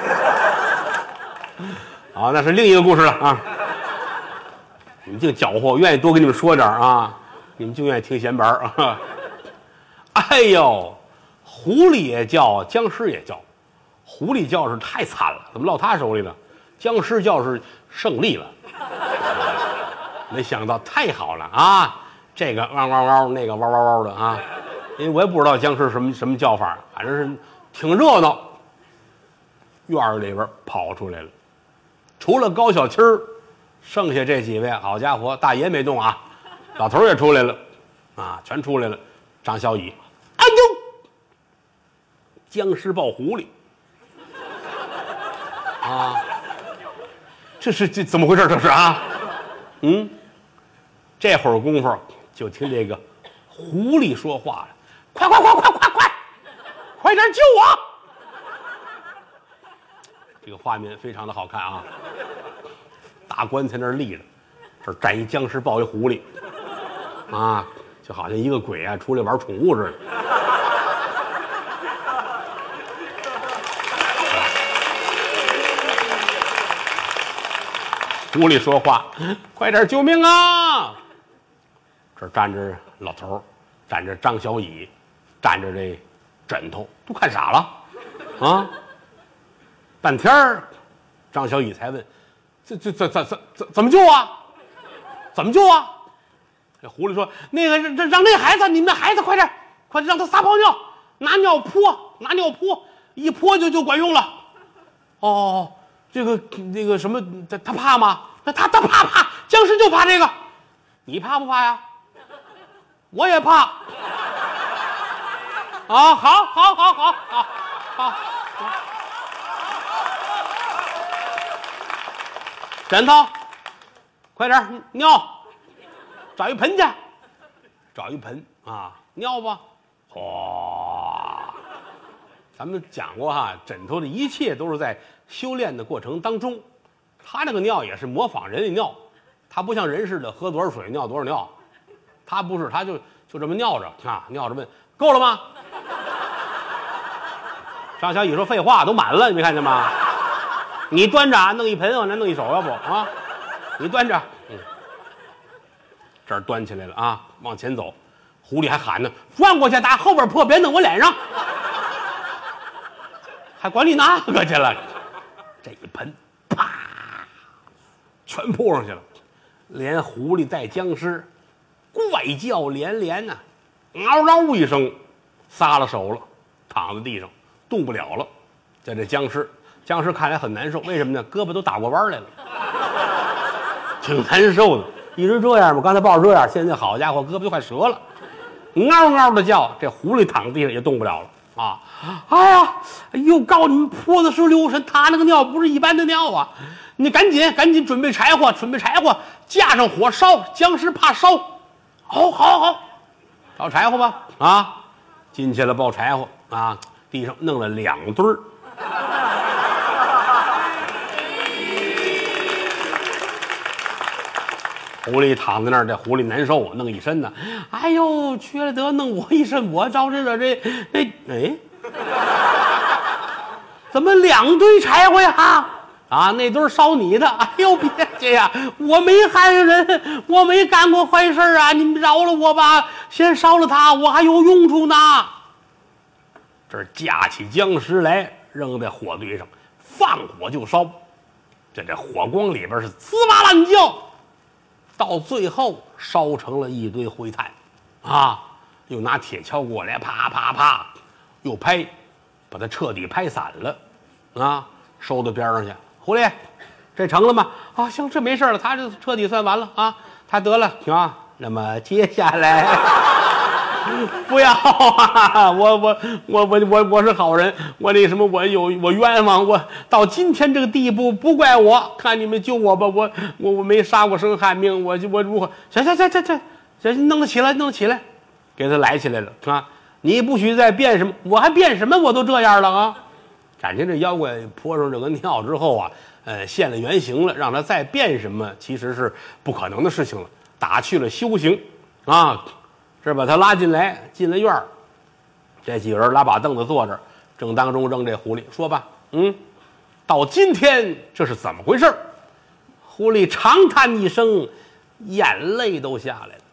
A: 好，那是另一个故事了啊！你们净搅和，我愿意多给你们说点啊，你们就愿意听闲白啊。哎呦，狐狸也叫，僵尸也叫。狐狸叫是太惨了，怎么落他手里了？僵尸叫是胜利了。没想到太好了啊！这个汪汪汪，那个汪汪汪的啊！因为我也不知道僵尸什么什么叫法，反正是挺热闹。院儿里边跑出来了。除了高小七儿，剩下这几位，好家伙，大爷没动啊，老头也出来了，啊，全出来了。张小乙，哎呦，僵尸抱狐狸，啊，这是这怎么回事？这是啊，嗯，这会儿功夫就听这个狐狸说话了，快快快快快快，快点救我！这个画面非常的好看啊！大棺材那儿立着，这站一僵尸抱一狐狸，啊，就好像一个鬼啊出来玩宠物似的。狐狸说话：“快点救命啊！”这站着老头，站着张小乙，站着这枕头，都看傻了啊！半天儿，张小乙才问：“这这这这怎怎么救啊？怎么救啊？”这狐狸说：“那个让让那孩子，你们的孩子快点，快点让他撒泡尿，拿尿泼，拿尿泼，一泼就就管用了。”哦，这个那个什么，他他怕吗？他他他怕怕，僵尸就怕这个，你怕不怕呀？我也怕。啊，好，好，好，好，好，好。枕头，快点尿，找一盆去，找一盆啊，尿吧。哗，咱们讲过哈，枕头的一切都是在修炼的过程当中，他那个尿也是模仿人的尿，他不像人似的喝多少水尿多少尿，他不是，他就就这么尿着啊，尿着问够了吗？张小乙说废话，都满了，你没看见吗？你端着啊，弄一盆往那弄一手，要不啊？你端着，嗯，这儿端起来了啊，往前走，狐狸还喊呢，转过去打后边泼，别弄我脸上，还管你那个去了。这一盆，啪，全泼上去了，连狐狸带僵尸，怪叫连连呐、啊，嗷嗷一声，撒了手了，躺在地上动不了了。在这僵尸。僵尸看来很难受，为什么呢？胳膊都打过弯来了，挺难受的。一直这样吧，刚才抱着这样，现在好家伙，胳膊都快折了，嗷嗷的叫。这狐狸躺地上也动不了了啊！哎呀，哎呦，告诉你们，泼的是留神，他那个尿不是一般的尿啊！你赶紧赶紧准备柴火，准备柴火，架上火烧。僵尸怕烧，好，好，好，找柴火吧啊！进去了，抱柴火啊，地上弄了两堆儿。狐狸躺在那儿，这狐狸难受，弄一身呢。哎呦，缺了德，弄我一身，我招这个这这哎，怎么两堆柴火呀？ 啊，那堆烧你的！哎呦，别介呀，我没害人，我没干过坏事啊！你们饶了我吧，先烧了他，我还有用处呢。这儿架起僵尸来，扔在火堆上，放火就烧。这这火光里边是滋哇乱叫，到最后烧成了一堆灰炭，啊，又拿铁锹过来，啪啪啪，又拍，把它彻底拍散了，啊，收到边上去。狐狸，这成了吗？啊，行，这没事了，他这彻底算完了啊，他得了，行啊。那么接下来，不要啊，我我我我我我是好人，我那什么，我有我冤枉，我到今天这个地步，不怪我，看你们救我吧，我我我没杀过生害命，我我如何？行行行行行行，弄得起来，弄得起来，给他来起来了啊！你不许再变什么，我还变什么？我都这样了啊！感情这妖怪泼上这个尿之后啊，呃，现了原形了，让他再变什么，其实是不可能的事情了。打去了修行，啊，这把他拉进来，进了院儿，这几个人拉把凳子坐着，正当中扔这狐狸，说吧，嗯，到今天这是怎么回事？狐狸长叹一声，眼泪都下来了。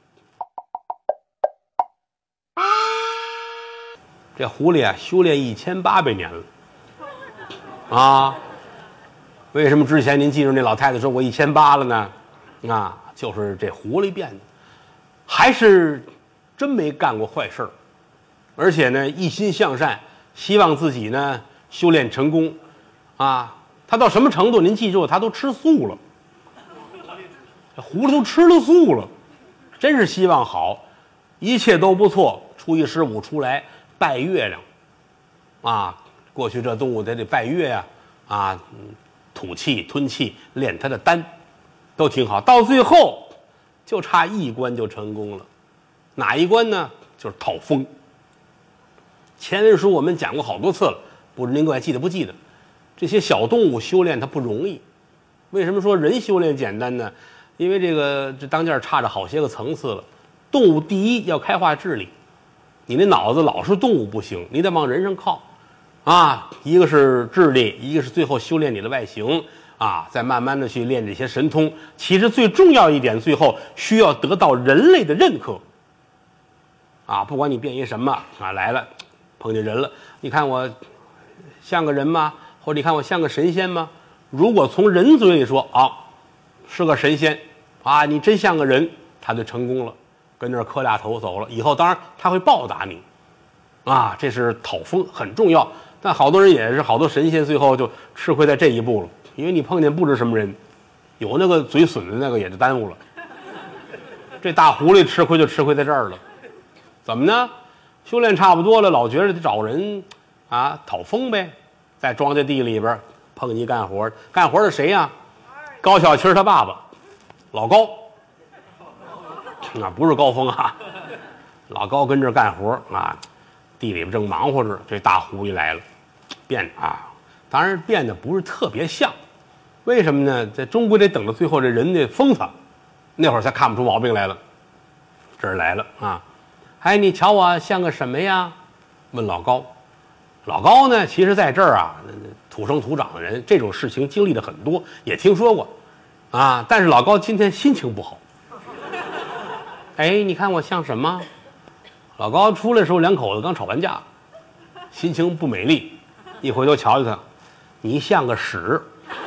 A: 这狐狸啊，修炼一千八百年了。啊，为什么之前您记住那老太太说我一千八了呢？啊，就是这狐狸变的，还是真没干过坏事儿，而且呢一心向善，希望自己呢修炼成功。啊，他到什么程度？您记住，他都吃素了，狐狸都吃了素了，真是希望好，一切都不错。初一十五出来拜月亮，啊。过去这动物它得拜月呀、啊，啊，吐气吞气练它的丹，都挺好。到最后就差一关就成功了，哪一关呢？就是讨风。前文书我们讲过好多次了，不知您各位记得不记得？这些小动物修炼它不容易。为什么说人修炼简单呢？因为这个这当间差着好些个层次了。动物第一要开化智力，你那脑子老是动物不行，你得往人上靠。啊，一个是智力，一个是最后修炼你的外形啊，再慢慢的去练这些神通。其实最重要一点，最后需要得到人类的认可。啊，不管你变一什么啊，来了，碰见人了，你看我像个人吗？或者你看我像个神仙吗？如果从人嘴里说啊，是个神仙啊，你真像个人，他就成功了，跟那儿磕俩头走了。以后当然他会报答你，啊，这是讨风很重要。但好多人也是，好多神仙最后就吃亏在这一步了，因为你碰见不知什么人，有那个嘴损的那个也就耽误了。这大狐狸吃亏就吃亏在这儿了，怎么呢？修炼差不多了，老觉得得找人啊讨风呗，在庄稼地里边碰见一干活，干活的谁呀、啊？高小七他爸爸，老高，那不是高峰啊，老高跟这干活啊。地里边正忙活着，这大狐狸来了，变啊，当然变得不是特别像，为什么呢？在中国得等到最后这人家疯他，那会儿才看不出毛病来了。这儿来了啊，哎，你瞧我像个什么呀？问老高。老高呢，其实在这儿啊，土生土长的人，这种事情经历的很多，也听说过，啊，但是老高今天心情不好。哎，你看我像什么？老高出来的时候，两口子刚吵完架，心情不美丽。一回头瞧瞧他，你像个屎。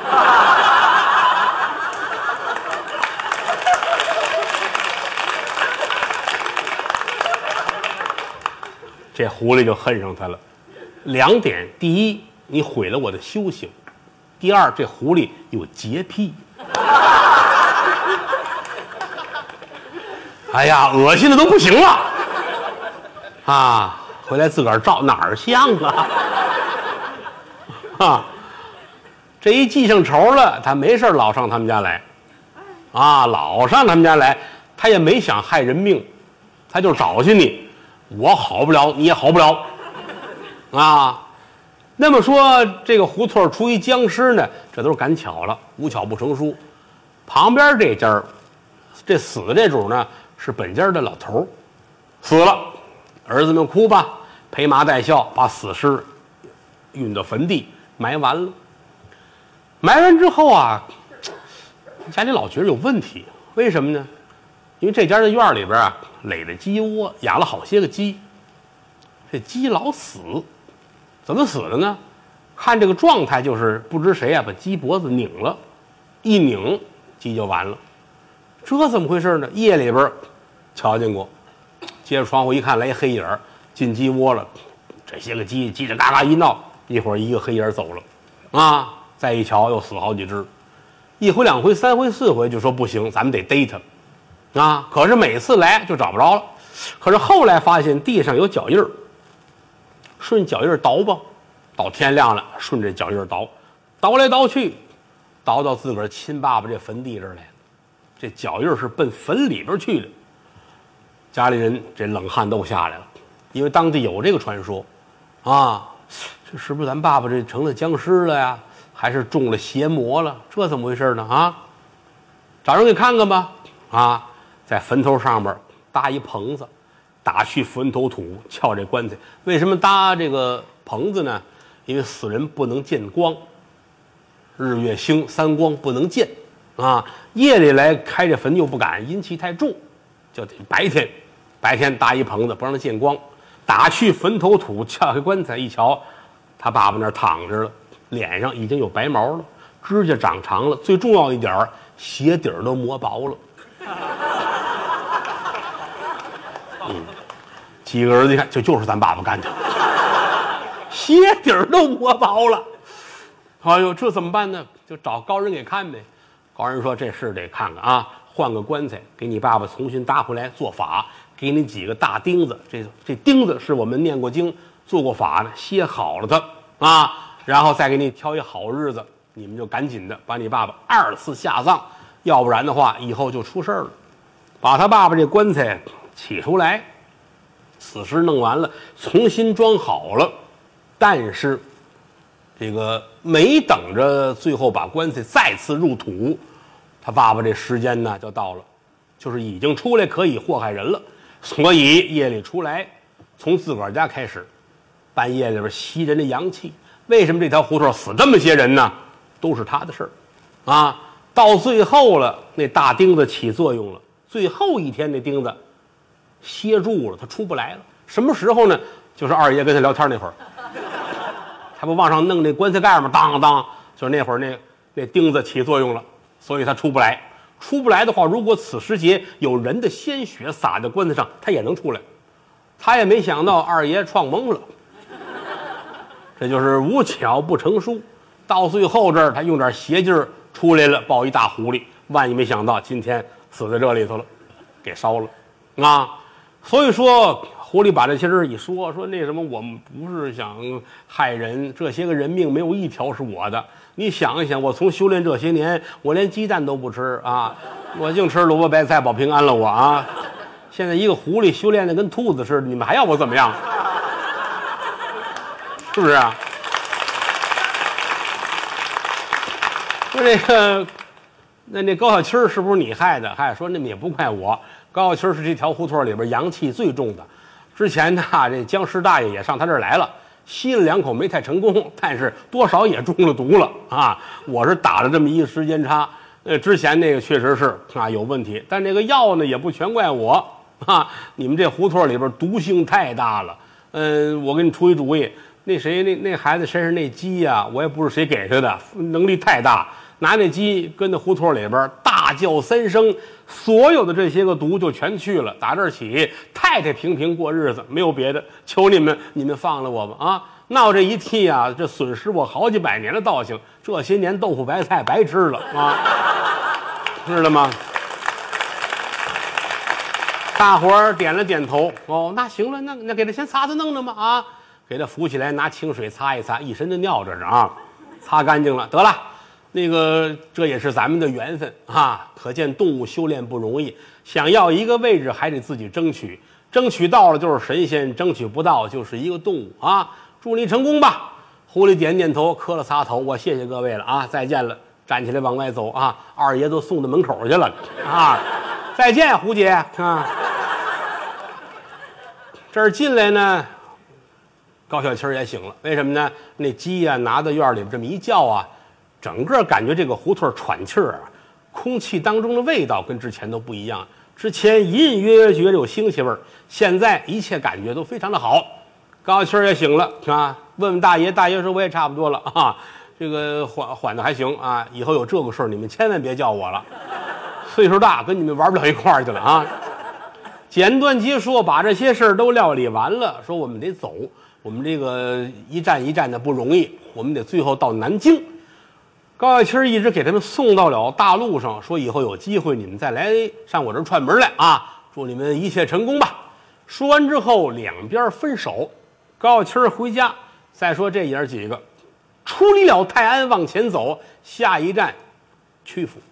A: 这狐狸就恨上他了。两点：第一，你毁了我的修行；第二，这狐狸有洁癖。哎呀，恶心的都不行了。啊，回来自个儿照哪儿像啊？啊，这一记上仇了，他没事老上他们家来，啊，老上他们家来，他也没想害人命，他就找去你，我好不了，你也好不了，啊，那么说这个胡同出一僵尸呢，这都是赶巧了，无巧不成书。旁边这家这死的这主呢，是本家的老头，死了。儿子们哭吧，陪麻带孝，把死尸运到坟地埋完了。 埋完之后啊，家里老觉得有问题，为什么呢？因为这家的院里边啊，垒着鸡窝，养了好些个鸡，这鸡老死，怎么死的呢？看这个状态，就是不知谁啊把鸡脖子拧了，一拧鸡就完了。这怎么回事呢？夜里边瞧见过，接着窗户一看，来一黑影进鸡窝了。这些个鸡叽叽嘎嘎一闹，一会儿一个黑影走了，啊，再一瞧又死好几只，一回两回三回四回就说不行，咱们得逮它，啊，可是每次来就找不着了。可是后来发现地上有脚印儿，顺脚印儿倒吧，到天亮了，顺着脚印儿倒，倒来倒去，倒到自个儿亲爸爸这坟地这儿来了。这脚印儿是奔坟里边去的，家里人这冷汗都下来了，因为当地有这个传说，啊，这是不是咱爸爸这成了僵尸了呀？还是中了邪魔了？这怎么回事呢？啊，找人给看看吧。啊，在坟头上边搭一棚子，打去坟头土，撬这棺材。为什么搭这个棚子呢？因为死人不能见光，日月星三光不能见啊。夜里来开这坟又不敢，阴气太重，就得白天，白天搭一棚子不让他见光，打去坟头土，撬开棺材，一瞧，他爸爸那儿躺着了，脸上已经有白毛了，指甲长长了，最重要一点鞋底儿都磨薄了。嗯，几个儿子一看，这就是咱爸爸干的，鞋底儿都磨薄了。哎呦，这怎么办呢？就找高人给看呗。高人说这事得看看啊，换个棺材，给你爸爸重新搭回来做法，给你几个大钉子。这这钉子是我们念过经、做过法的，歇好了的啊，然后再给你挑一好日子，你们就赶紧的把你爸爸二次下葬，要不然的话以后就出事儿了。把他爸爸这棺材起出来，死尸弄完了，重新装好了，但是这个没等着最后把棺材再次入土，他爸爸这时间呢就到了，就是已经出来可以祸害人了，所以夜里出来，从自个儿家开始，半夜里边吸人的阳气。为什么这条胡同死这么些人呢？都是他的事儿啊！到最后了，那大钉子起作用了，最后一天那钉子歇住了，他出不来了。什么时候呢？就是二爷跟他聊天那会儿，他不往上弄那棺材盖吗？当当，就是那会儿那那钉子起作用了，所以他出不来。出不来的话，如果此时节有人的鲜血洒在棺材上，他也能出来。他也没想到二爷撞懵了，这就是无巧不成书。到最后这儿，他用点邪劲儿出来了，抱一大狐狸。万一没想到今天死在这里头了，给烧了啊！所以说，狐狸把这些人一说，说那什么，我们不是想害人，这些个人命没有一条是我的。你想一想，我从修炼这些年，我连鸡蛋都不吃啊，我净吃萝卜白菜保平安了我啊！现在一个狐狸修炼的跟兔子似的，你们还要我怎么样？是不是啊？说这个，那那高小七是不是你害的？嗨，说那么也不怪我。高小七是这条胡同里边阳气最重的。之前呢，这僵尸大爷也上他这儿来了，吸了两口没太成功，但是多少也中了毒了啊！我是打了这么一个时间差。呃，之前那个确实是啊有问题，但那个药呢也不全怪我啊！你们这胡同里边毒性太大了。嗯，我给你出一主意，那谁那那孩子身上那鸡呀、啊，我也不是谁给他的，能力太大。拿那鸡跟那胡同里边大叫三声，所有的这些个毒就全去了。打这儿起，太太平平过日子，没有别的。求你们，你们放了我吧！啊，闹这一气啊，这损失我好几百年的道行，这些年豆腐白菜白吃了啊，知道吗？大伙儿点了点头。哦，那行了，那那给他先擦擦弄弄吧啊，给他扶起来，拿清水擦一擦，一身的尿这是啊，擦干净了，得了。那个，这也是咱们的缘分啊！可见动物修炼不容易，想要一个位置还得自己争取，争取到了就是神仙，争取不到就是一个动物啊！祝你成功吧！狐狸点点头，磕了仨头，我谢谢各位了啊！再见了，站起来往外走啊！二爷都送到门口去了啊！再见，胡姐啊！这儿进来呢，高小七也醒了，为什么呢？那鸡呀、啊、拿到院里这么一叫啊。 整个感觉这个胡同喘气儿啊，空气当中的味道跟之前都不一样。之前隐隐约约觉得有腥气味儿，现在一切感觉都非常的好。高七儿也醒了啊，问问大爷，大爷说我也差不多了啊，这个缓缓的还行啊，以后有这个事儿你们千万别叫我了，岁数大跟你们玩不了一块儿去了啊。简短结束，把这些事儿都料理完了，说我们得走，我们这个一站一站的不容易，我们得最后到南京。高小青一直给他们送到了大路上，说以后有机会你们再来上我这儿串门来啊，祝你们一切成功吧。说完之后，两边分手，高小青回家。再说这爷儿几个，出离了泰安往前走，下一站曲阜。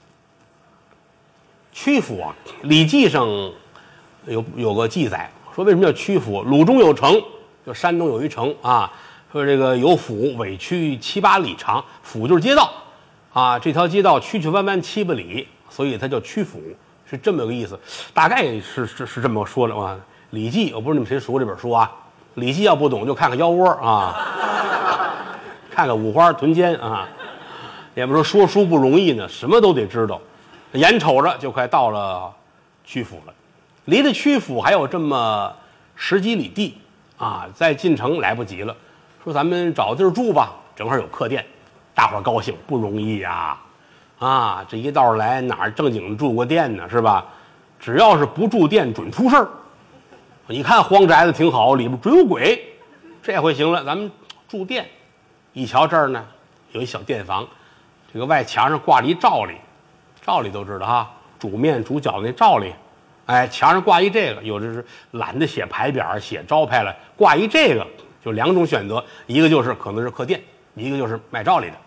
A: 曲阜啊，《礼记》上有有个记载，说为什么叫曲阜？鲁中有城，就山东有一城啊，说这个有府，尾曲七八里长，府就是街道。啊，这条街道曲曲弯弯七八里，所以它叫曲阜，是这么个意思。大概是是是这么说的啊。《礼记》我不知道你们谁熟这本书啊，《礼记》要不懂就看看腰窝啊，看看五花臀尖啊。也不说说书不容易呢，什么都得知道。眼瞅着就快到了曲阜了，离着曲阜还有这么十几里地啊，再进城来不及了。说咱们找地儿住吧，正好有客店。大伙儿高兴，不容易呀、啊！啊，这一道来哪儿正经住过店呢？是吧？只要是不住店，准出事儿。你看荒宅子挺好，里边准有鬼。这回行了，咱们住店。一瞧这儿呢，有一小店房，这个外墙上挂着一罩里，罩里都知道哈，煮面煮饺子那罩里。哎，墙上挂一这个，有的是懒得写牌匾写招牌了，挂一这个，就两种选择，一个就是可能是客店，一个就是卖罩里的。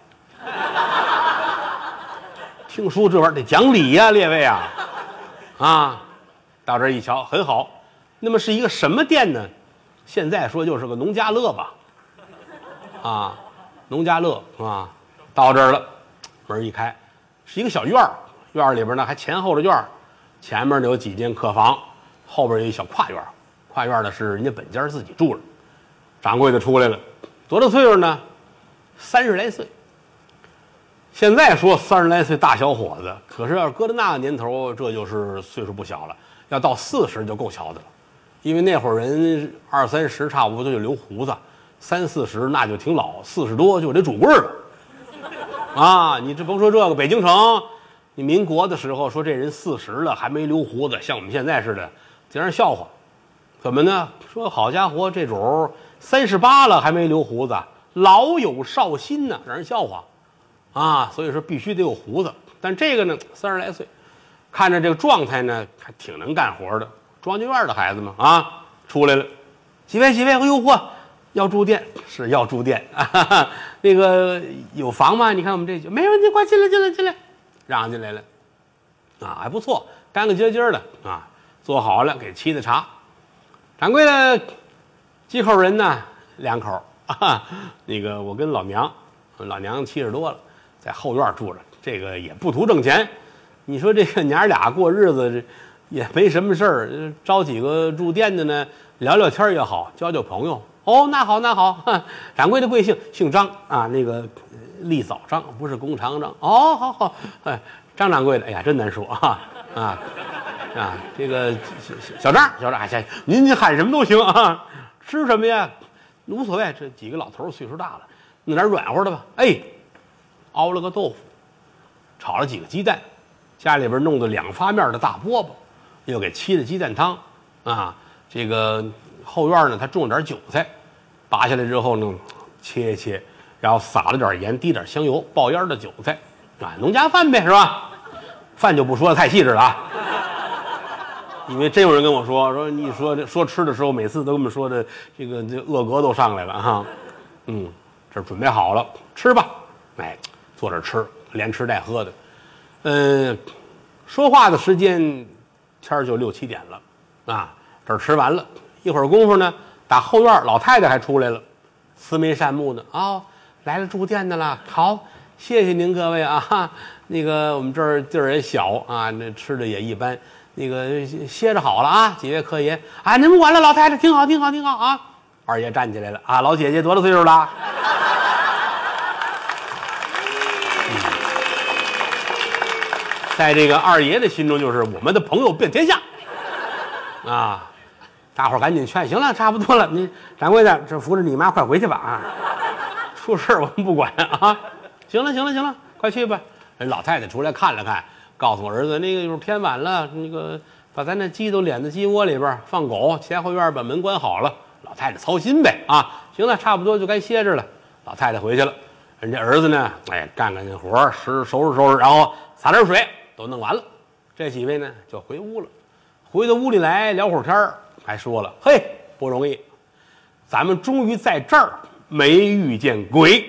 A: 听说这玩意儿得讲理呀、啊，列位啊，啊，到这儿一瞧，很好。那么是一个什么店呢？现在说就是个农家乐吧，啊，农家乐啊，到这儿了，门一开，是一个小院儿，院儿里边呢还前后的院儿，前面呢有几间客房，后边有一小跨院，跨院的是人家本家自己住着。掌柜的出来了，多大岁数呢？三十来岁。现在说三十来岁大小伙子，可是要是搁到那个年头，这就是岁数不小了。要到四十就够瞧的了，因为那会儿人二三十差不多就留胡子，三四十那就挺老，四十多就得拄棍了。啊，你这甭说这个，北京城，你民国的时候说这人四十了还没留胡子，像我们现在似的，这让人笑话。怎么呢？说好家伙，这主三十八了还没留胡子，老有少新呢，让人笑话。啊，所以说必须得有胡子，但这个呢，三十来岁，看着这个状态呢，还挺能干活的。庄稼院的孩子嘛，啊，出来了，几位几位，哎呦嚯，要住店是要住店，啊哈哈，那个有房吗？你看我们这就没问题，快进来进来进来，让进来了，啊，还不错，干干净净的啊，做好了给沏的茶。掌柜的几口人呢？两口啊，那个我跟老娘，老娘七十多了。在后院住着，这个也不图挣钱。你说这个娘俩过日子，也没什么事儿，招几个住店的呢，聊聊天也好，交交朋友。哦，那好，那好。掌柜的贵姓？姓张啊，那个立早张，不是弓长张。哦，好好，哎，张掌柜的，哎呀，真难说啊啊啊！这个小张，小张，哎，您您喊什么都行啊。吃什么呀？无所谓，这几个老头岁数大了，弄点软和的吧。哎。熬了个豆腐，炒了几个鸡蛋，家里边弄的两发面的大饽饽，又给沏的鸡蛋汤啊。这个后院呢，他种点韭菜，拔下来之后呢，切一切，然后撒了点盐，滴点香油，爆烟的韭菜啊，农家饭呗，是吧？饭就不说的太细致了啊，因为真有人跟我说说，你说说吃的时候，每次都跟我们说的这个这饿嗝都上来了哈。嗯，这准备好了，吃吧，哎。坐着吃，连吃带喝的，嗯，说话的时间天儿就六七点了，啊，这儿吃完了，一会儿功夫呢，打后院老太太还出来了，慈眉善目的啊、哦，来了住店的了，好，谢谢您各位啊，那个我们这儿地儿也小啊，那吃的也一般，那个歇着好了啊，几位客爷啊，您不管了，老太太挺好，挺好，挺好啊。二爷站起来了啊，老姐姐多大岁数了？嗯、 在这个二爷的心中，就是我们的朋友遍天下啊！大伙儿赶紧劝，行了，差不多了，你掌柜的，这扶着你妈快回去吧啊！出事我们不管啊！行了，行了，行了，快去吧。人老太太出来看了看，告诉我儿子，那个就是天晚了，那个把咱那鸡都敛在鸡窝里边放狗，前后院把门关好了。老太太操心呗啊！行了，差不多就该歇着了。老太太回去了，人家儿子呢，哎，干干净活儿，拾收拾收拾，然后洒点水，都弄完了。这几位呢就回屋了。回到屋里来聊会儿天儿，还说了，嘿，不容易，咱们终于在这儿没遇见鬼。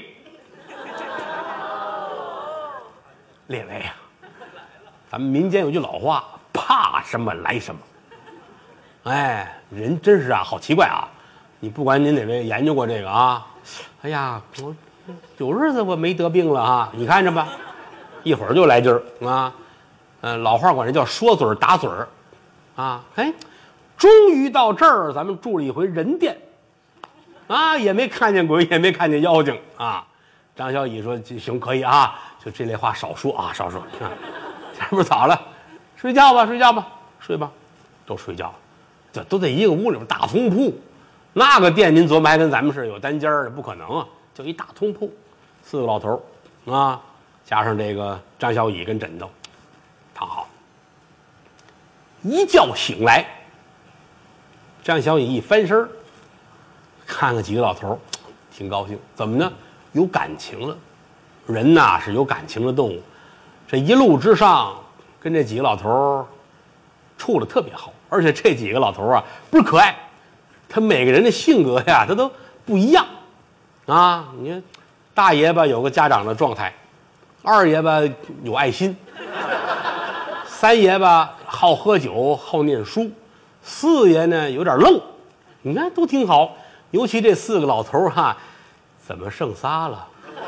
A: 列位啊，咱们民间有句老话，怕什么来什么。哎，人真是啊，好奇怪啊！你不管您哪位研究过这个啊，哎呀，我有日子我没得病了啊，你看着吧，一会儿就来劲儿啊。呃，老话管这叫说嘴打嘴儿啊。哎，终于到这儿，咱们住了一回人店啊，也没看见鬼，也没看见妖精啊。张小乙说：“行，可以啊，就这类话少说啊，少说。啊，天不早了，睡觉吧，睡觉吧，睡吧，都睡觉了。这都在一个屋里边，大通铺。那个店您琢磨还跟咱们是有单间的，不可能啊，就一大通铺，四个老头啊，加上这个张小乙跟枕头，躺好。一觉醒来，张小乙一翻身，看看几个老头，挺高兴。怎么呢？有感情了。人呐是有感情的动物，这一路之上跟这几个老头处的特别好，而且这几个老头啊不是可爱，他每个人的性格呀他都不一样啊。你看大爷吧有个家长的状态，二爷吧有爱心，三爷吧好喝酒好念书，四爷呢有点愣。你看都挺好，尤其这四个老头哈、啊，怎么剩仨了？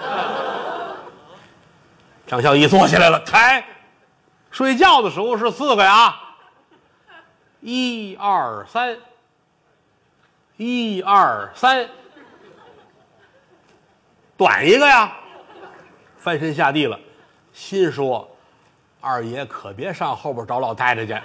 A: 张小乙坐起来了，开，睡觉的时候是四个呀，一二三，一二三，短一个呀，翻身下地了，心说，二爷可别上后边找老太太去，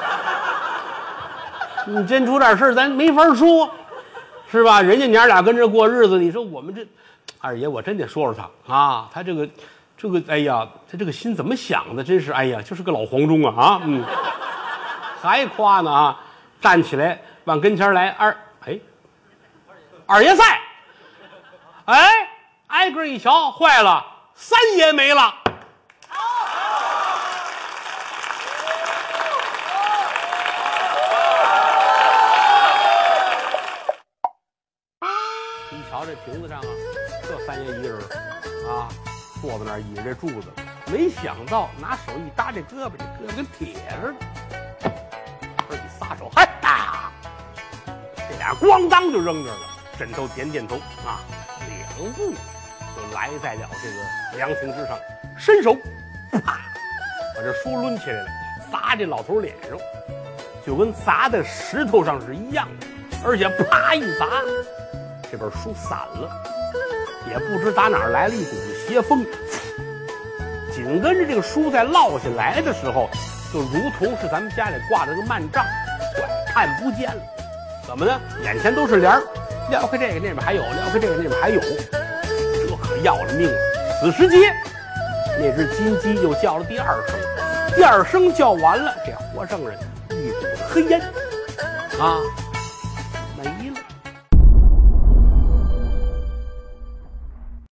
A: 你真出点事咱没法说，是吧？人家娘俩跟这过日子，你说我们这，二爷我真得说说他啊，他这个。这个哎呀，他这个心怎么想的？真是哎呀，就是个老黄忠啊啊！嗯，还夸呢啊！站起来往跟前来，二哎，二爷在，哎，挨个一瞧，坏了，三爷没了。一瞧这瓶子上啊，这三爷一个人啊。坐在那儿倚着这柱子，没想到拿手一搭这胳膊，这胳膊跟铁似的。自己撒手，嗨哒，这俩咣当就扔这儿了。枕头点点头啊，两步就来在了这个凉亭之上，伸手啪把这书抡起来了，砸这老头脸上，就跟砸在石头上是一样的，而且啪一砸，这本书散了。也不知打哪儿来了一股子邪风，紧跟着这个书在落下来的时候，就如同是咱们家里挂着个幔帐，快看不见了。怎么呢？眼前都是帘儿，撩开这个那边还有，撩开这个那边还有，这可要了命了。此时节，那只金鸡又叫了第二声，第二声叫完了，这活圣人一股子黑烟啊。